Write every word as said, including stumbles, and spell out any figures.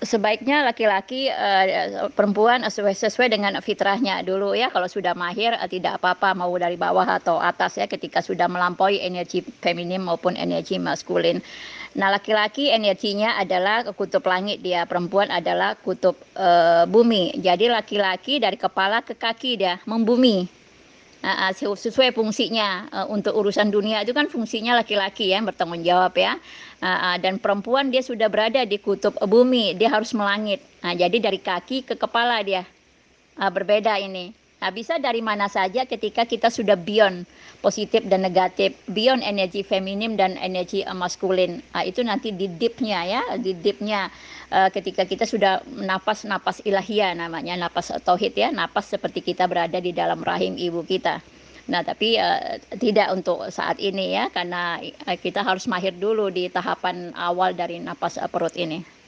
Sebaiknya laki-laki, eee, perempuan sesuai sesuai dengan fitrahnya dulu ya, kalau sudah mahir, eee, tidak apa-apa mau dari bawah atau atas ya, ketika sudah melampaui energi feminim maupun energi maskulin. Nah, laki-laki energinya adalah kutub langit dia, perempuan adalah kutub, eee, bumi. Jadi laki-laki dari kepala ke kaki dia, membumi. Heeh, su sesuai fungsinya, eee, untuk urusan dunia itu kan fungsinya laki-laki ya, bertanggung jawab ya, heeh, dan perempuan dia sudah berada di kutub bumi, dia harus melangit. Nah, jadi dari kaki ke kepala dia, eee, berbeda ini. Nah, bisa dari mana saja ketika kita sudah beyond positif dan negatif, beyond energi feminim dan energi, eee, maskulin. Ah, itu nanti di deep-nya ya, di deep-nya, eee, ketika kita sudah napas-napas ilahiyah namanya, napas tauhid ya, napas seperti kita berada di dalam rahim ibu kita. Nah, tapi, eee, tidak untuk saat ini ya, karena, eee, kita harus mahir dulu di tahapan awal dari napas, eee, perut ini.